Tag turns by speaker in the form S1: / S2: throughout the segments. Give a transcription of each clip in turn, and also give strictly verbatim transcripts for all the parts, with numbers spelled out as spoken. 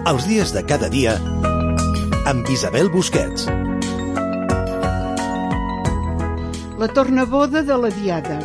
S1: Els dies de cada dia amb Isabel Busquets.
S2: La tornaboda de la Diada.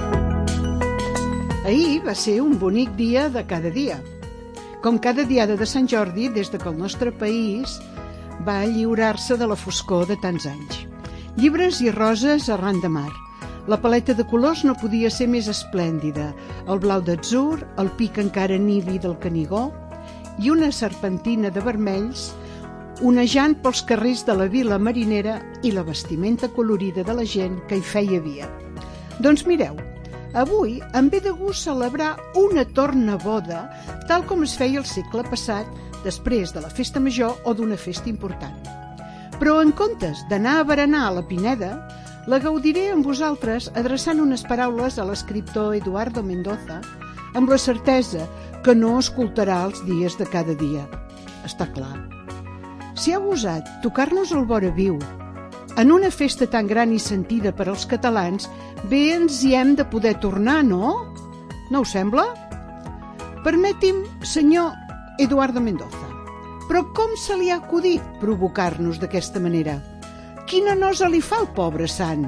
S2: Ahir va ser un bonic dia de cada dia. Com cada diada de Sant Jordi, des de que el nostre país va lliurar-se de la foscor de tants anys. Llibres i roses arran de mar. La paleta de colors no podia ser més esplèndida. El blau d'atzur, el pic encara nivi del Canigó i una serpentina de vermells onejant pels carrers de la vila marinera i la vestimenta colorida de la gent que hi feia via. Doncs mireu, avui em ve de gust celebrar una tornaboda tal com es feia el segle passat després de la festa major o d'una festa important. Però en comptes d'anar a berenar a la Pineda, la gaudiré amb vosaltres adreçant unes paraules a l'escriptor Eduardo Mendoza amb la certesa que no escoltarà els dies de cada dia. Està clar. Si ha gosat tocar-nos el vora viu en una festa tan gran i sentida per als catalans, bé ens hi hem de poder tornar, no? No us sembla? Permeti'm, senyor Eduardo Mendoza, però com se li ha acudit provocar-nos d'aquesta manera? Quina nosa li fa al pobre sant?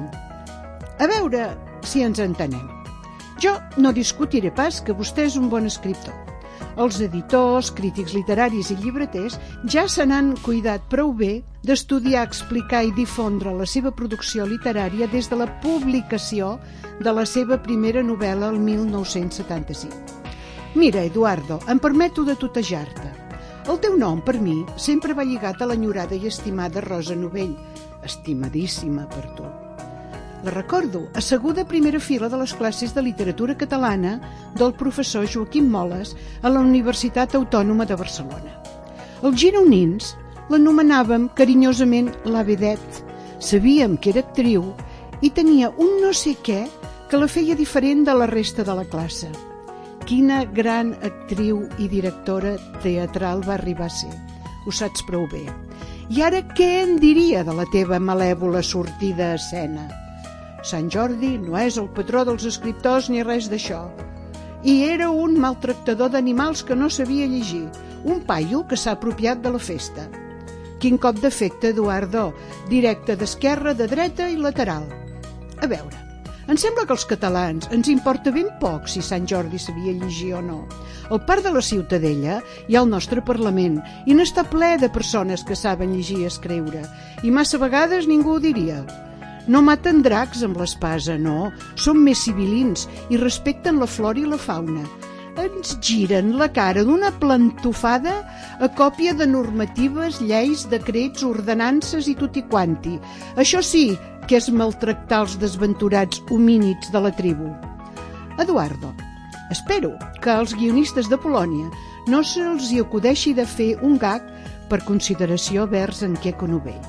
S2: A veure si ens entenem. Jo no discutiré pas que vostè és un bon escriptor. Els editors, crítics literaris i llibreters ja se n'han cuidat prou bé d'estudiar, explicar i difondre la seva producció literària des de la publicació de la seva primera novel·la el mil nou-cents setanta-cinc. Mira, Eduardo, em permeto de tutejar-te. El teu nom, per mi, sempre va lligat a l'enyorada i estimada Rosa Novell, estimadíssima per tu. La recordo asseguda a primera fila de les classes de literatura catalana del professor Joaquim Moles a la Universitat Autònoma de Barcelona. Els gironins l'anomenàvem carinyosament la Vedette. Sabíem que era actriu i tenia un no sé què que la feia diferent de la resta de la classe. Quina gran actriu i directora teatral va arribar a ser. Ho saps prou bé. I ara què en diria de la teva malèvola sortida a escena? Sant Jordi no és el patró dels escriptors ni res d'això. I era un maltractador d'animals que no sabia llegir, un paio que s'ha apropiat de la festa. Quin cop d'efecte, Eduardo, directe d'esquerra, de dreta i lateral. A veure, em sembla que als catalans ens importa ben poc si Sant Jordi sabia llegir o no. Al parc de la Ciutadella hi ha el nostre Parlament i n'està ple de persones que saben llegir i escriure, i massa vegades ningú ho diria. No maten dracs amb l'espasa, no. Són més civilins i respecten la flora i la fauna. Ens giren la cara d'una plantofada a còpia de normatives, lleis, decrets, ordenances i tutti quanti. Això sí que és maltractar els desventurats homínids de la tribu. Eduardo, espero que als guionistes de Polònia no se'ls hi acudeixi de fer un gag per consideració vers en Quico Novell.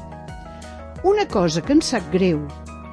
S2: Una cosa que em sap greu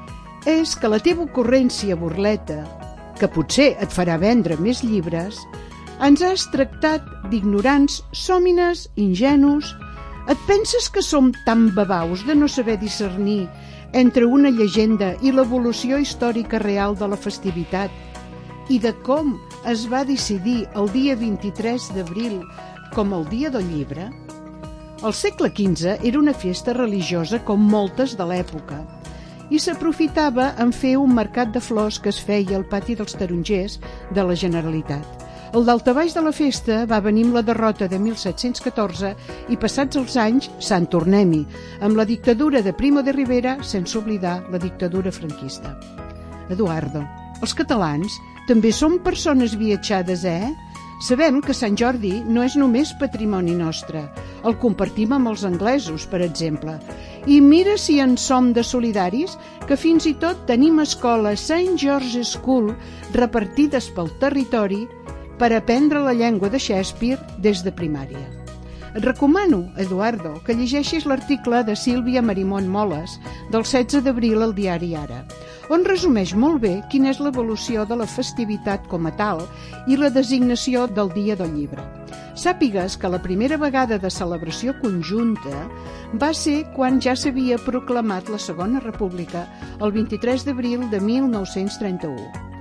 S2: és que la teva ocurrència burleta, que potser et farà vendre més llibres, ens has tractat d'ignorants, sòmines, ingenus. Et penses que som tan babaus de no saber discernir entre una llegenda i l'evolució històrica real de la festivitat i de com es va decidir el dia vint-i-tres d'abril com el dia del llibre? El segle quinze era una festa religiosa com moltes de l'època i s'aprofitava en fer un mercat de flors que es feia al pati dels tarongers de la Generalitat. El daltabaix de la festa va venir amb la derrota de mil set-cents catorze i passats els anys, Sant Tornem-hi, amb la dictadura de Primo de Rivera, sense oblidar la dictadura franquista. Eduardo, els catalans també som persones viatjades, eh? Sabem que Sant Jordi no és només patrimoni nostre. El compartim amb els anglesos, per exemple. I mira si en som de solidaris, que fins i tot tenim escoles Saint George School repartides pel territori per aprendre la llengua de Shakespeare des de primària. Et recomano, Eduardo, que llegeixis l'article de Sílvia Marimón Moles del setze d'abril al diari Ara, on resumeix molt bé quina és l'evolució de la festivitat com a tal i la designació del Dia del Llibre. Sàpigues que la primera vegada de celebració conjunta va ser quan ja s'havia proclamat la Segona República, el vint-i-tres d'abril de mil nou-cents trenta-u.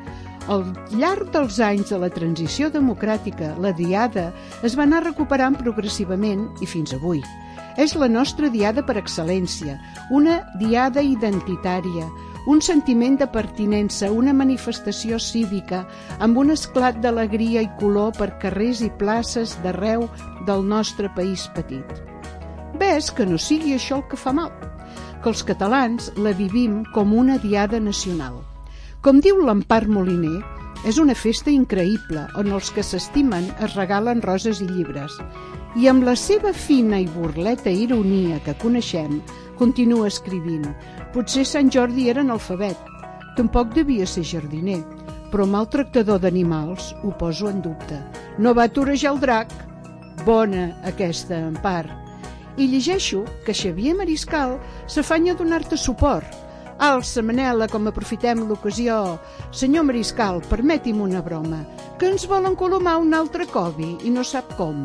S2: Al llarg dels anys de la transició democràtica, la diada es va anar recuperant progressivament i fins avui. És la nostra diada per excel·lència, una diada identitària, un sentiment de pertinença, una manifestació cívica amb un esclat d'alegria i color per carrers i places d'arreu del nostre país petit. Ves que no sigui això el que fa mal, que els catalans la vivim com una diada nacional. Com diu l'Empar Moliner, és una festa increïble on els que s'estimen es regalen roses i llibres. I amb la seva fina i burleta ironia que coneixem, continua escrivint: potser Sant Jordi era analfabet, tampoc devia ser jardiner, però maltractador d'animals ho poso en dubte. No va torejar el drac? Bona aquesta, Empar. I llegeixo que Xavier Mariscal s'afanya a donar-te suport. Alça, Manela, com aprofitem l'ocasió. Senyor Mariscal, permeti'm una broma, que ens volen colomar un altre Covid i no sap com.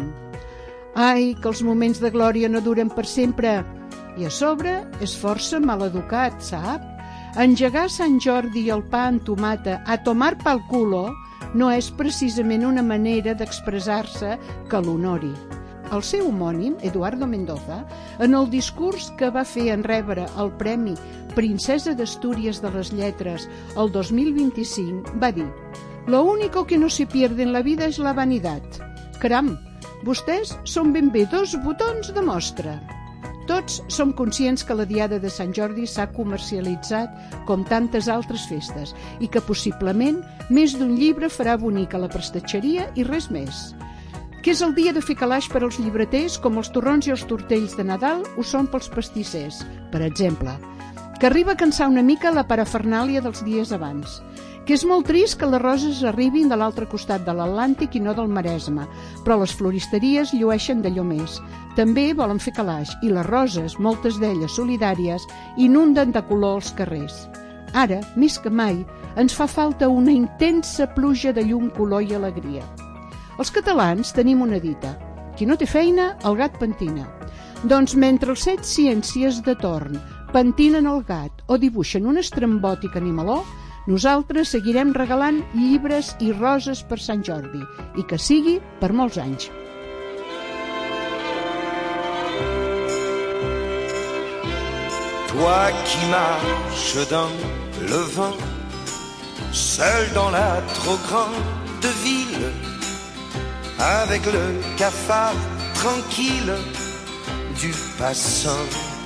S2: Ai, que els moments de glòria no duren per sempre. I a sobre és força maleducat, sap? Engegar Sant Jordi i el pa en tomata a tomar pel culo no és precisament una manera d'expressar-se que l'honori. El seu homònim, Eduardo Mendoza, en el discurs que va fer en rebre el Premi Princesa d'Astúries de les Lletres el dos mil vint-i-cinc, va dir: «Lo único que no se pierde en la vida es la vanidad». Caram, vostès són ben bé dos botons de mostra. Tots som conscients que la Diada de Sant Jordi s'ha comercialitzat com tantes altres festes i que possiblement més d'un llibre farà bonica la prestatgeria i res més. Que és el dia de fer calaix per als llibreters com els torrons i els tortells de Nadal ho són pels pastissers, per exemple. Que arriba a cansar una mica la parafernàlia dels dies abans. Que és molt trist que les roses arribin de l'altre costat de l'Atlàntic i no del Maresme, però les floristeries llueixen d'allò més. També volen fer calaix i les roses, moltes d'elles solidàries, inunden de color els carrers. Ara, més que mai, ens fa falta una intensa pluja de llum, color i alegria. Els catalans tenim una dita: qui no té feina, el gat pentina. Doncs mentre els set ciències de torn pentinen el gat o dibuixen un estrambòtic animaló, nosaltres seguirem regalant llibres i roses per Sant Jordi, i que sigui per molts anys.
S3: Toi qui marches dans le vent, seul dans la trop grande ville, avec le cafard tranquille du passant.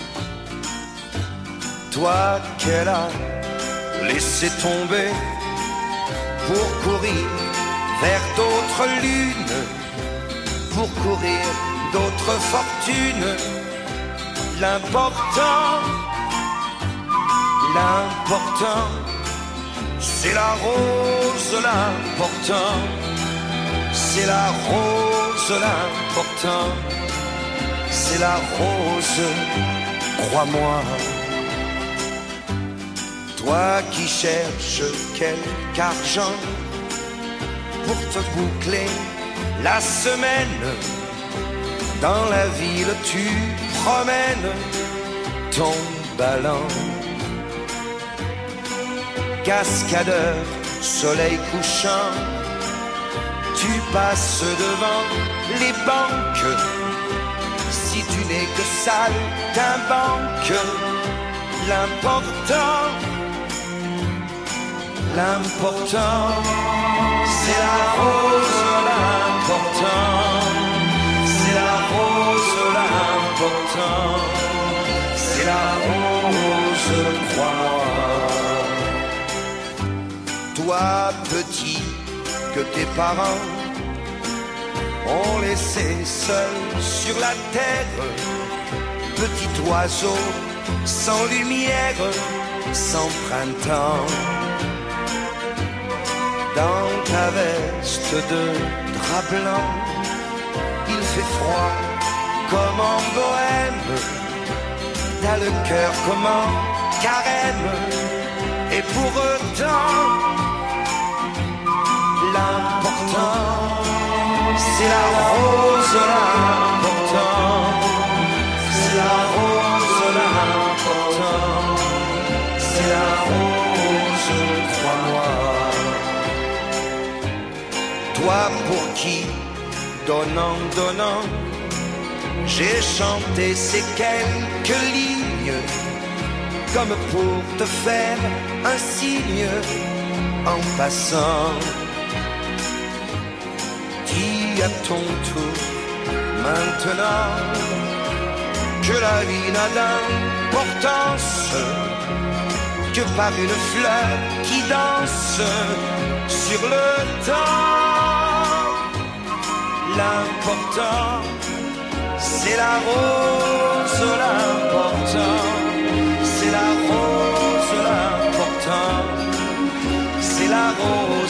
S3: Toi qu'elle a laissé tomber pour courir vers d'autres lunes, pour courir d'autres fortunes. L'important, l'important, c'est la rose, l'important. C'est la rose, l'important, c'est la rose, crois-moi. Toi qui cherches quelque argent pour te boucler la semaine, dans la ville tu promènes ton ballon. Cascadeur, soleil couchant, tu passes devant les banques. Si tu n'es que saltimbanque, l'important, l'important, c'est la rose, l'important, c'est la rose, l'important, c'est la rose, crois-moi. Toi petit que tes parents ont laissé seul sur la terre, petit oiseau sans lumière, sans printemps. Dans ta veste de drap blanc, il fait froid comme en bohème, t'as le cœur comme en carême, et pour autant, l'important, c'est la rose, l'important, c'est la rose, l'important, c'est la rose, crois-moi. toi pour qui, donnant, donnant, j'ai chanté ces quelques lignes, comme pour te faire un signe en passant. Dis à ton tour maintenant que la vie n'a d'importance que par une fleur qui danse sur le temps. L'important, c'est la rose, l'important, c'est la rose, l'important, c'est la rose.